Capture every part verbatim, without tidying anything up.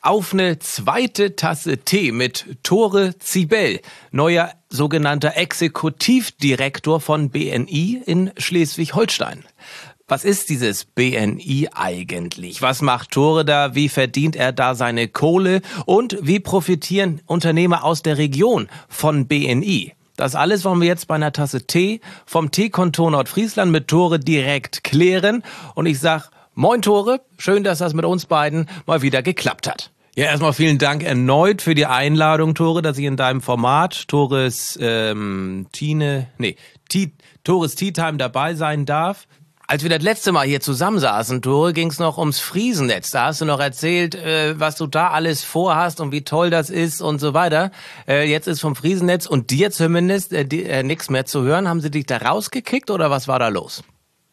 Auf eine zweite Tasse Tee mit Tore Zibel, neuer sogenannter Exekutivdirektor von B N I in Schleswig-Holstein. Was ist dieses B N I eigentlich? Was macht Tore da? Wie verdient er da seine Kohle? Und wie profitieren Unternehmer aus der Region von B N I? Das alles wollen wir jetzt bei einer Tasse Tee vom Teekontor Nordfriesland mit Tore direkt klären. Und ich sag, moin Tore, schön, dass das mit uns beiden mal wieder geklappt hat. Ja, erstmal vielen Dank erneut für die Einladung, Tore, dass ich in deinem Format Tores ähm, Tine, nee, Tea, Tores Tea Time dabei sein darf. Als wir das letzte Mal hier zusammensaßen, Tore, ging es noch ums Friesennetz. Da hast du noch erzählt, äh, was du da alles vorhast und wie toll das ist und so weiter. Äh, jetzt ist vom Friesennetz und dir zumindest äh, äh, nichts mehr zu hören. Haben sie dich da rausgekickt oder was war da los?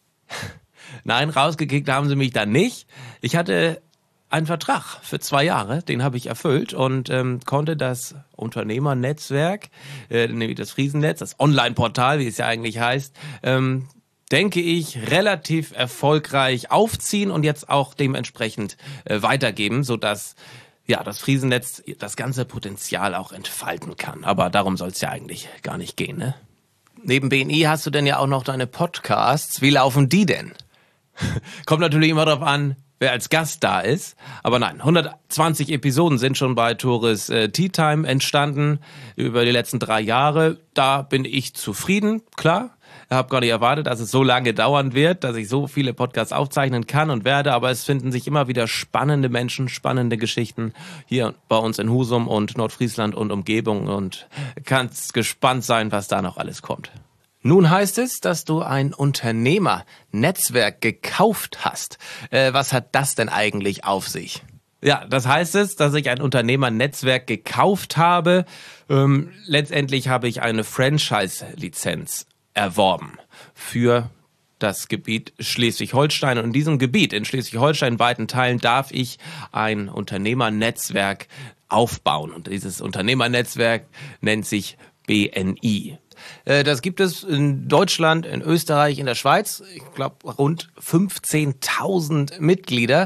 Nein, rausgekickt haben sie mich da nicht. Ich hatte einen Vertrag für zwei Jahre, den habe ich erfüllt und ähm, konnte das Unternehmernetzwerk, äh, nämlich das Friesennetz, das Online-Portal, wie es ja eigentlich heißt, ähm, denke ich, relativ erfolgreich aufziehen und jetzt auch dementsprechend äh, weitergeben, sodass ja, das Friesennetz das ganze Potenzial auch entfalten kann. Aber darum soll es ja eigentlich gar nicht gehen, ne? Neben B N I hast du denn ja auch noch deine Podcasts. Wie laufen die denn? Kommt natürlich immer darauf an, wer als Gast da ist. Aber nein, hundertzwanzig Episoden sind schon bei Tores äh, Tea Time entstanden über die letzten drei Jahre. Da bin ich zufrieden, klar. Ich habe gar nicht erwartet, dass es so lange dauern wird, dass ich so viele Podcasts aufzeichnen kann und werde. Aber es finden sich immer wieder spannende Menschen, spannende Geschichten hier bei uns in Husum und Nordfriesland und Umgebung. Und kannst gespannt sein, was da noch alles kommt. Nun heißt es, dass du ein Unternehmernetzwerk gekauft hast. Äh, was hat das denn eigentlich auf sich? Ja, das heißt es, dass ich ein Unternehmernetzwerk gekauft habe. Ähm, letztendlich habe ich eine Franchise-Lizenz erworben für das Gebiet Schleswig-Holstein. Und in diesem Gebiet, in Schleswig-Holstein, in weiten Teilen, darf ich ein Unternehmernetzwerk aufbauen. Und dieses Unternehmernetzwerk nennt sich B N I. Das gibt es in Deutschland, in Österreich, in der Schweiz. Ich glaube, rund fünfzehntausend Mitglieder.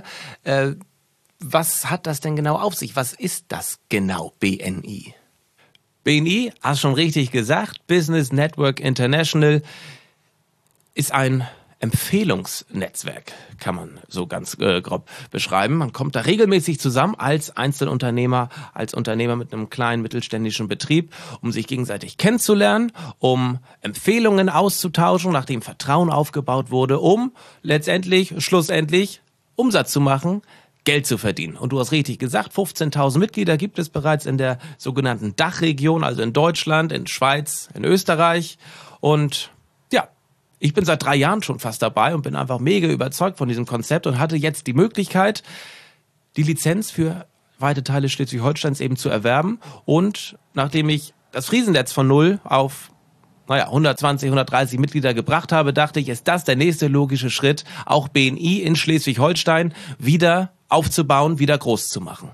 Was hat das denn genau auf sich? Was ist das genau, B N I? B N I, hast schon richtig gesagt, Business Network International, ist ein Empfehlungsnetzwerk, kann man so ganz äh, grob beschreiben. Man kommt da regelmäßig zusammen als Einzelunternehmer, als Unternehmer mit einem kleinen mittelständischen Betrieb, um sich gegenseitig kennenzulernen, um Empfehlungen auszutauschen, nachdem Vertrauen aufgebaut wurde, um letztendlich, schlussendlich Umsatz zu machen, Geld zu verdienen. Und du hast richtig gesagt, fünfzehntausend Mitglieder gibt es bereits in der sogenannten Dachregion, also in Deutschland, in Schweiz, in Österreich. Und ja, ich bin seit drei Jahren schon fast dabei und bin einfach mega überzeugt von diesem Konzept und hatte jetzt die Möglichkeit, die Lizenz für weite Teile Schleswig-Holsteins eben zu erwerben. Und nachdem ich das Friesennetz von null auf naja, hundertzwanzig, hundertdreißig Mitglieder gebracht habe, dachte ich, ist das der nächste logische Schritt, auch B N I in Schleswig-Holstein wieder aufzubauen, wieder groß zu machen.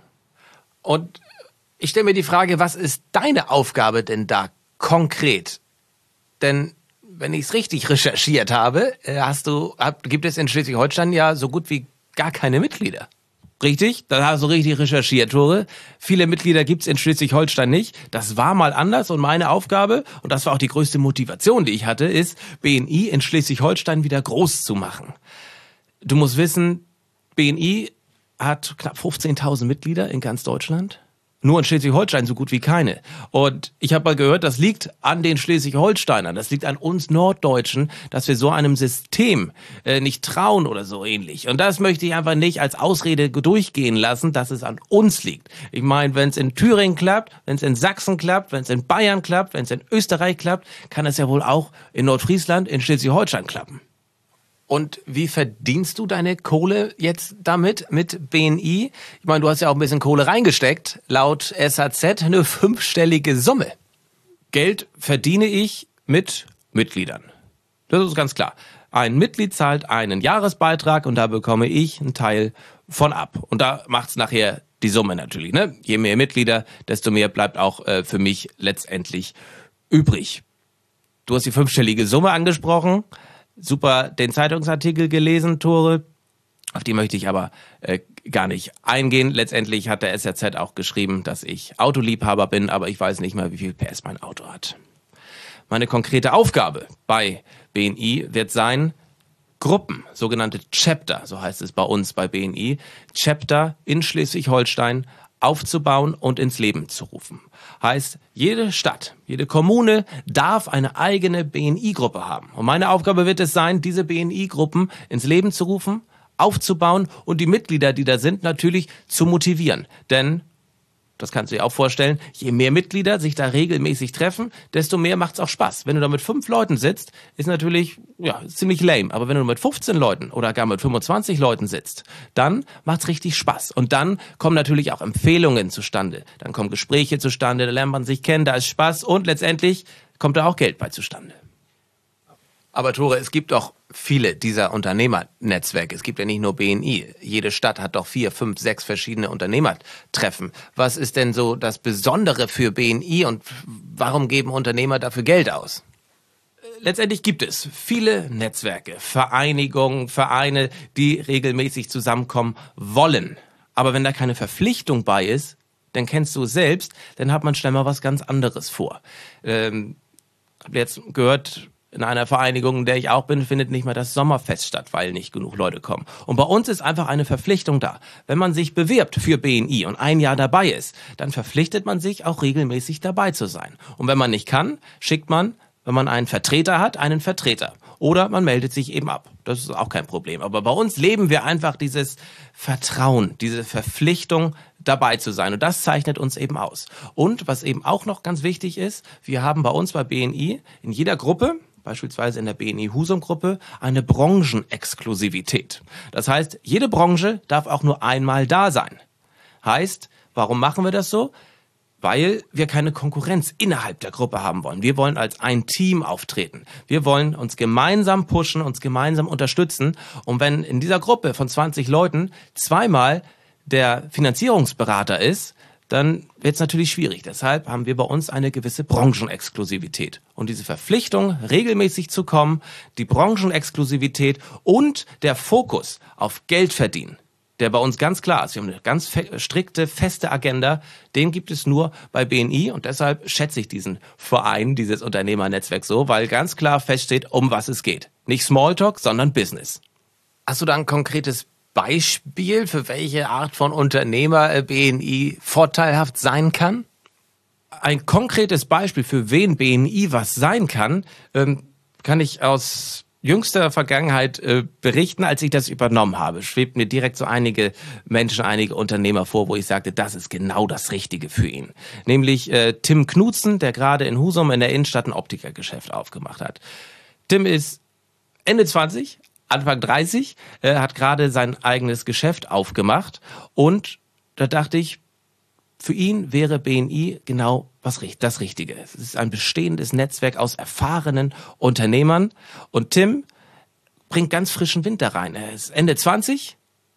Und ich stelle mir die Frage, was ist deine Aufgabe denn da konkret? Denn wenn ich es richtig recherchiert habe, hast du, hab, gibt es in Schleswig-Holstein ja so gut wie gar keine Mitglieder. Richtig? Da hast du richtig recherchiert, Tore. Viele Mitglieder gibt's in Schleswig-Holstein nicht. Das war mal anders und meine Aufgabe, und das war auch die größte Motivation, die ich hatte, ist, B N I in Schleswig-Holstein wieder groß zu machen. Du musst wissen, B N I hat knapp fünfzehntausend Mitglieder in ganz Deutschland. Nur in Schleswig-Holstein so gut wie keine. Und ich habe mal gehört, das liegt an den Schleswig-Holsteinern, das liegt an uns Norddeutschen, dass wir so einem System äh, nicht trauen oder so ähnlich. Und das möchte ich einfach nicht als Ausrede durchgehen lassen, dass es an uns liegt. Ich meine, wenn es in Thüringen klappt, wenn es in Sachsen klappt, wenn es in Bayern klappt, wenn es in Österreich klappt, kann es ja wohl auch in Nordfriesland, in Schleswig-Holstein klappen. Und wie verdienst du deine Kohle jetzt damit, mit B N I? Ich meine, du hast ja auch ein bisschen Kohle reingesteckt. Laut S A Z eine fünfstellige Summe. Geld verdiene ich mit Mitgliedern. Das ist ganz klar. Ein Mitglied zahlt einen Jahresbeitrag und da bekomme ich einen Teil von ab. Und da macht's nachher die Summe natürlich, ne? Je mehr Mitglieder, desto mehr bleibt auch äh, für mich letztendlich übrig. Du hast die fünfstellige Summe angesprochen. Super den Zeitungsartikel gelesen, Tore. Auf die möchte ich aber äh, gar nicht eingehen. Letztendlich hat der S R Z auch geschrieben, dass ich Autoliebhaber bin, aber ich weiß nicht mal, wie viel P S mein Auto hat. Meine konkrete Aufgabe bei B N I wird sein, Gruppen, sogenannte Chapter, so heißt es bei uns bei B N I, Chapter in Schleswig-Holstein aufzubauen und ins Leben zu rufen. Heißt, jede Stadt, jede Kommune darf eine eigene B N I-Gruppe haben. Und meine Aufgabe wird es sein, diese B N I-Gruppen ins Leben zu rufen, aufzubauen und die Mitglieder, die da sind, natürlich zu motivieren. Denn, das kannst du dir auch vorstellen, je mehr Mitglieder sich da regelmäßig treffen, desto mehr macht's auch Spaß. Wenn du da mit fünf Leuten sitzt, ist natürlich ja ziemlich lame. Aber wenn du mit fünfzehn Leuten oder gar mit fünfundzwanzig Leuten sitzt, dann macht's richtig Spaß. Und dann kommen natürlich auch Empfehlungen zustande. Dann kommen Gespräche zustande, da lernt man sich kennen, da ist Spaß und letztendlich kommt da auch Geld bei zustande. Aber Tore, es gibt doch viele dieser Unternehmernetzwerke. Es gibt ja nicht nur B N I. Jede Stadt hat doch vier, fünf, sechs verschiedene Unternehmertreffen. Was ist denn so das Besondere für B N I und warum geben Unternehmer dafür Geld aus? Letztendlich gibt es viele Netzwerke, Vereinigungen, Vereine, die regelmäßig zusammenkommen wollen. Aber wenn da keine Verpflichtung bei ist, dann kennst du es selbst, dann hat man schnell mal was ganz anderes vor. Ähm, hab jetzt gehört, in einer Vereinigung, in der ich auch bin, findet nicht mal das Sommerfest statt, weil nicht genug Leute kommen. Und bei uns ist einfach eine Verpflichtung da. Wenn man sich bewirbt für B N I und ein Jahr dabei ist, dann verpflichtet man sich auch regelmäßig dabei zu sein. Und wenn man nicht kann, schickt man, wenn man einen Vertreter hat, einen Vertreter. Oder man meldet sich eben ab. Das ist auch kein Problem. Aber bei uns leben wir einfach dieses Vertrauen, diese Verpflichtung, dabei zu sein. Und das zeichnet uns eben aus. Und was eben auch noch ganz wichtig ist, wir haben bei uns bei B N I in jeder Gruppe, beispielsweise in der B N I-Husum-Gruppe, eine Branchenexklusivität. Das heißt, jede Branche darf auch nur einmal da sein. Heißt, warum machen wir das so? Weil wir keine Konkurrenz innerhalb der Gruppe haben wollen. Wir wollen als ein Team auftreten. Wir wollen uns gemeinsam pushen, uns gemeinsam unterstützen. Und wenn in dieser Gruppe von zwanzig Leuten zweimal der Finanzierungsberater ist, dann wird es natürlich schwierig. Deshalb haben wir bei uns eine gewisse Branchenexklusivität. Und diese Verpflichtung, regelmäßig zu kommen, die Branchenexklusivität und der Fokus auf Geld verdienen, der bei uns ganz klar ist. Wir haben eine ganz fe- strikte, feste Agenda. Den gibt es nur bei B N I. Und deshalb schätze ich diesen Verein, dieses Unternehmernetzwerk so, weil ganz klar feststeht, um was es geht. Nicht Smalltalk, sondern Business. Hast du da ein konkretes Beispiel, für welche Art von Unternehmer B N I vorteilhaft sein kann? Ein konkretes Beispiel, für wen B N I was sein kann, ähm, kann ich aus jüngster Vergangenheit äh, berichten. Als ich das übernommen habe, schwebt mir direkt so einige Menschen, einige Unternehmer vor, wo ich sagte, das ist genau das Richtige für ihn. Nämlich äh, Tim Knutzen, der gerade in Husum in der Innenstadt ein Optikergeschäft aufgemacht hat. Tim ist Ende zwanzig, Anfang dreißig, äh, hat gerade sein eigenes Geschäft aufgemacht und da dachte ich, für ihn wäre B N I genau was das Richtige. Es ist ein bestehendes Netzwerk aus erfahrenen Unternehmern und Tim bringt ganz frischen Wind da rein. Er ist Ende zwanzig,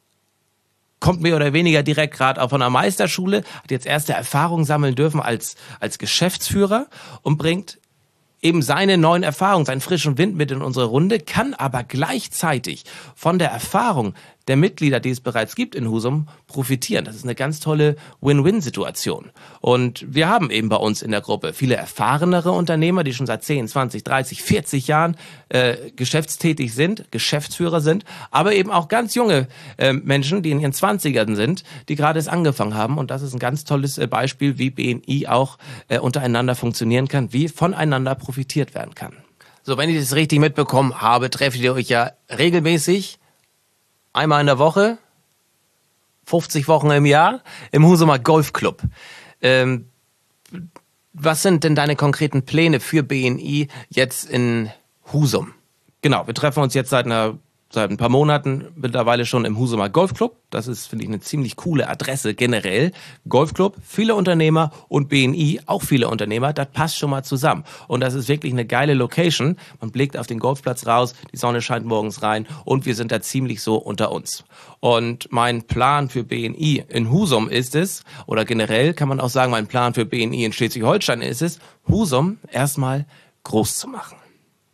kommt mehr oder weniger direkt gerade von einer Meisterschule, hat jetzt erste Erfahrungen sammeln dürfen als, als Geschäftsführer und bringt eben seine neuen Erfahrungen, seinen frischen Wind mit in unsere Runde, kann aber gleichzeitig von der Erfahrung der Mitglieder, die es bereits gibt in Husum, profitieren. Das ist eine ganz tolle Win-Win-Situation. Und wir haben eben bei uns in der Gruppe viele erfahrenere Unternehmer, die schon seit zehn, zwanzig, dreißig, vierzig Jahren äh, geschäftstätig sind, Geschäftsführer sind, aber eben auch ganz junge äh, Menschen, die in ihren Zwanzigern sind, die gerade es angefangen haben. Und das ist ein ganz tolles äh, Beispiel, wie B N I auch äh, untereinander funktionieren kann, wie voneinander profitiert werden kann. So, wenn ich das richtig mitbekommen habe, trefft ihr euch ja regelmäßig einmal in der Woche, fünfzig Wochen im Jahr, im Husumer Golfclub. Ähm, was sind denn deine konkreten Pläne für B N I jetzt in Husum? Genau, wir treffen uns jetzt seit einer seit ein paar Monaten mittlerweile schon im Husumer Golfclub. Das ist, finde ich, eine ziemlich coole Adresse generell. Golfclub, viele Unternehmer und B N I, auch viele Unternehmer. Das passt schon mal zusammen. Und das ist wirklich eine geile Location. Man blickt auf den Golfplatz raus, die Sonne scheint morgens rein und wir sind da ziemlich so unter uns. Und mein Plan für B N I in Husum ist es, oder generell kann man auch sagen, mein Plan für B N I in Schleswig-Holstein ist es, Husum erstmal groß zu machen. Ne?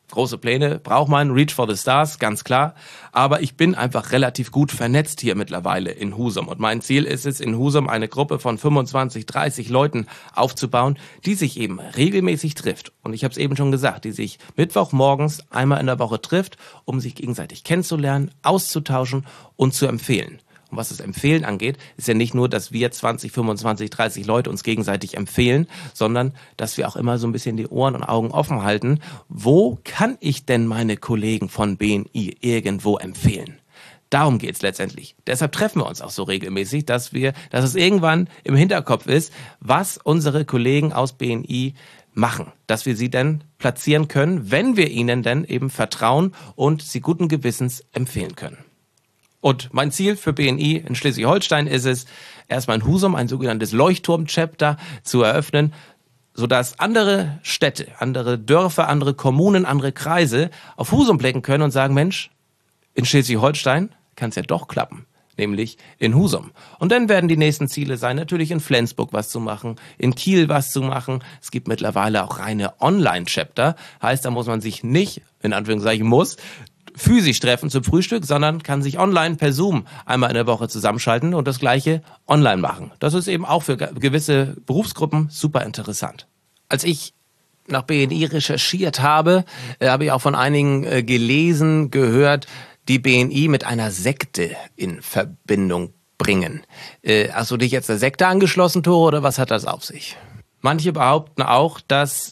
Große Pläne braucht man, Reach for the Stars, ganz klar. Aber ich bin einfach relativ gut vernetzt hier mittlerweile in Husum. Und mein Ziel ist es, in Husum eine Gruppe von fünfundzwanzig, dreißig Leuten aufzubauen, die sich eben regelmäßig trifft. Und ich habe es eben schon gesagt, die sich Mittwochmorgens einmal in der Woche trifft, um sich gegenseitig kennenzulernen, auszutauschen und zu empfehlen. Und was das Empfehlen angeht, ist ja nicht nur, dass wir zwanzig, fünfundzwanzig, dreißig Leute uns gegenseitig empfehlen, sondern dass wir auch immer so ein bisschen die Ohren und Augen offen halten. Wo kann ich denn meine Kollegen von B N I irgendwo empfehlen? Darum geht's letztendlich. Deshalb treffen wir uns auch so regelmäßig, dass wir, dass es irgendwann im Hinterkopf ist, was unsere Kollegen aus B N I machen, dass wir sie dann platzieren können, wenn wir ihnen dann eben vertrauen und sie guten Gewissens empfehlen können. Und mein Ziel für B N I in Schleswig-Holstein ist es, erstmal in Husum ein sogenanntes Leuchtturm-Chapter zu eröffnen, sodass andere Städte, andere Dörfer, andere Kommunen, andere Kreise auf Husum blicken können und sagen, Mensch, in Schleswig-Holstein kann es ja doch klappen, nämlich in Husum. Und dann werden die nächsten Ziele sein, natürlich in Flensburg was zu machen, in Kiel was zu machen. Es gibt mittlerweile auch reine Online-Chapter, heißt, da muss man sich nicht, in Anführungszeichen muss, physisch treffen zum Frühstück, sondern kann sich online per Zoom einmal in der Woche zusammenschalten und das Gleiche online machen. Das ist eben auch für gewisse Berufsgruppen super interessant. Als ich nach B N I recherchiert habe, äh, habe ich auch von einigen äh, gelesen, gehört, die B N I mit einer Sekte in Verbindung bringen. Äh, hast du dich jetzt der Sekte angeschlossen, Tore, oder was hat das auf sich? Manche behaupten auch, dass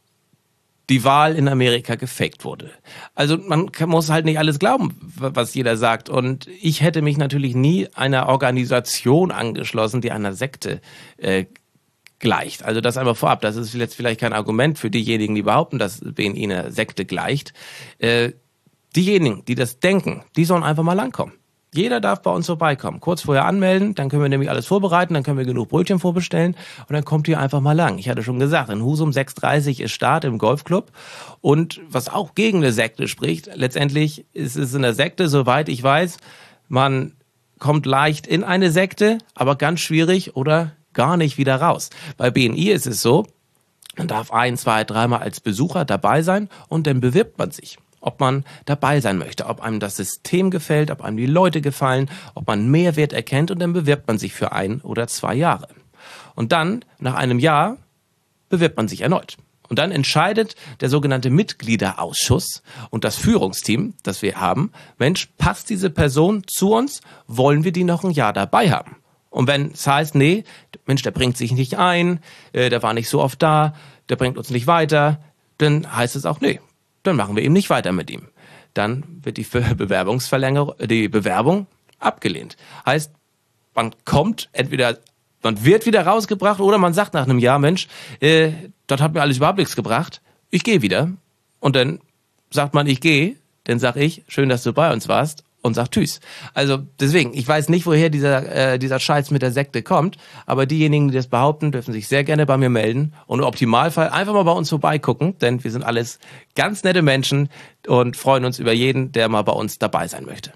die Wahl in Amerika gefaked wurde. Also man kann, muss halt nicht alles glauben, was jeder sagt. Und ich hätte mich natürlich nie einer Organisation angeschlossen, die einer Sekte äh, gleicht. Also das einmal vorab. Das ist jetzt vielleicht kein Argument für diejenigen, die behaupten, dass B N I einer Sekte gleicht. Äh, diejenigen, die das denken, die sollen einfach mal langkommen. Jeder darf bei uns vorbeikommen. Kurz vorher anmelden, dann können wir nämlich alles vorbereiten, dann können wir genug Brötchen vorbestellen und dann kommt ihr einfach mal lang. Ich hatte schon gesagt, in Husum sechs Uhr dreißig ist Start im Golfclub und was auch gegen eine Sekte spricht, letztendlich ist es in der Sekte, soweit ich weiß, man kommt leicht in eine Sekte, aber ganz schwierig oder gar nicht wieder raus. Bei B N I ist es so, man darf ein, zwei, dreimal als Besucher dabei sein und dann bewirbt man sich. Ob man dabei sein möchte, ob einem das System gefällt, ob einem die Leute gefallen, ob man Mehrwert erkennt und dann bewirbt man sich für ein oder zwei Jahre. Und dann, nach einem Jahr, bewirbt man sich erneut. Und dann entscheidet der sogenannte Mitgliederausschuss und das Führungsteam, das wir haben, Mensch, passt diese Person zu uns, wollen wir die noch ein Jahr dabei haben? Und wenn es heißt, nee, Mensch, der bringt sich nicht ein, äh, der war nicht so oft da, der bringt uns nicht weiter, dann heißt es auch, nee, dann machen wir eben nicht weiter mit ihm. Dann wird die Bewerbungsverlängerung, die Bewerbung abgelehnt. Heißt, man kommt entweder, man wird wieder rausgebracht oder man sagt nach einem Jahr, Mensch, äh, das hat mir alles überhaupt nichts gebracht, ich gehe wieder. Und dann sagt man, ich gehe, dann sag ich, schön, dass du bei uns warst und sag tschüss. Also deswegen, ich weiß nicht, woher dieser, äh, dieser Scheiß mit der Sekte kommt, aber diejenigen, die das behaupten, dürfen sich sehr gerne bei mir melden und im Optimalfall einfach mal bei uns vorbeigucken, denn wir sind alles ganz nette Menschen und freuen uns über jeden, der mal bei uns dabei sein möchte.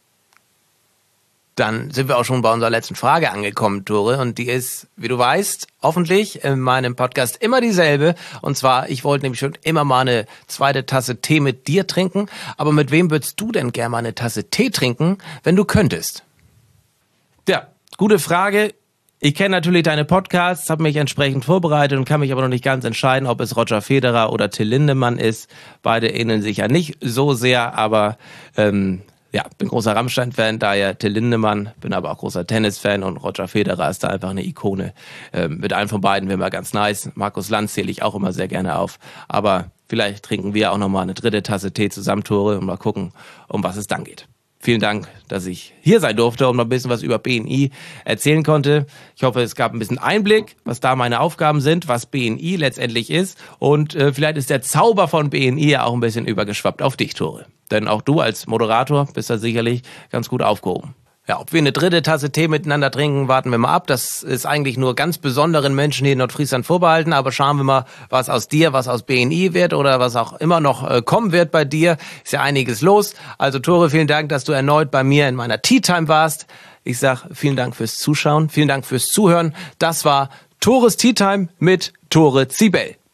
Dann sind wir auch schon bei unserer letzten Frage angekommen, Tore, und die ist, wie du weißt, hoffentlich in meinem Podcast immer dieselbe. Und zwar, ich wollte nämlich schon immer mal eine zweite Tasse Tee mit dir trinken, aber mit wem würdest du denn gerne mal eine Tasse Tee trinken, wenn du könntest? Ja, gute Frage. Ich kenne natürlich deine Podcasts, habe mich entsprechend vorbereitet und kann mich aber noch nicht ganz entscheiden, ob es Roger Federer oder Till Lindemann ist. Beide ähneln sich ja nicht so sehr, aber ähm, ja, bin großer Rammstein-Fan, daher Till Lindemann, bin aber auch großer Tennis-Fan und Roger Federer ist da einfach eine Ikone. Ähm, mit einem von beiden wäre mal ganz nice. Markus Lanz zähle ich auch immer sehr gerne auf. Aber vielleicht trinken wir auch nochmal eine dritte Tasse Tee zusammen, Tore, und mal gucken, um was es dann geht. Vielen Dank, dass ich hier sein durfte und mal ein bisschen was über B N I erzählen konnte. Ich hoffe, es gab ein bisschen Einblick, was da meine Aufgaben sind, was B N I letztendlich ist. Und äh, vielleicht ist der Zauber von B N I ja auch ein bisschen übergeschwappt auf dich, Tore. Denn auch du als Moderator bist da sicherlich ganz gut aufgehoben. Ja, ob wir eine dritte Tasse Tee miteinander trinken, warten wir mal ab. Das ist eigentlich nur ganz besonderen Menschen hier in Nordfriesland vorbehalten. Aber schauen wir mal, was aus dir, was aus B N I wird oder was auch immer noch äh, kommen wird bei dir. Ist ja einiges los. Also Tore, vielen Dank, dass du erneut bei mir in meiner Tea Time warst. Ich sag vielen Dank fürs Zuschauen, vielen Dank fürs Zuhören. Das war Tores Tea Time mit Tore Zibel.